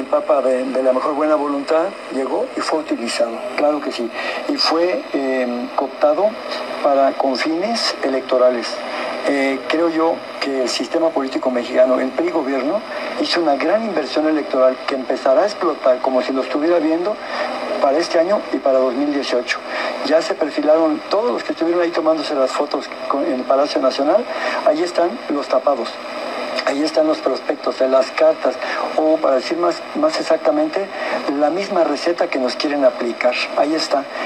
Papa de la mejor buena voluntad llegó y fue utilizado, claro que sí, y fue cooptado con fines electorales. Creo yo que el sistema político mexicano, el PRI gobierno, hizo una gran inversión electoral que empezará a explotar como si lo estuviera viendo para este año y para 2018. Ya se perfilaron todos los que estuvieron ahí tomándose las fotos en el Palacio Nacional, ahí están los tapados. Ahí están los prospectos, las cartas, o para decir más exactamente, la misma receta que nos quieren aplicar. Ahí está.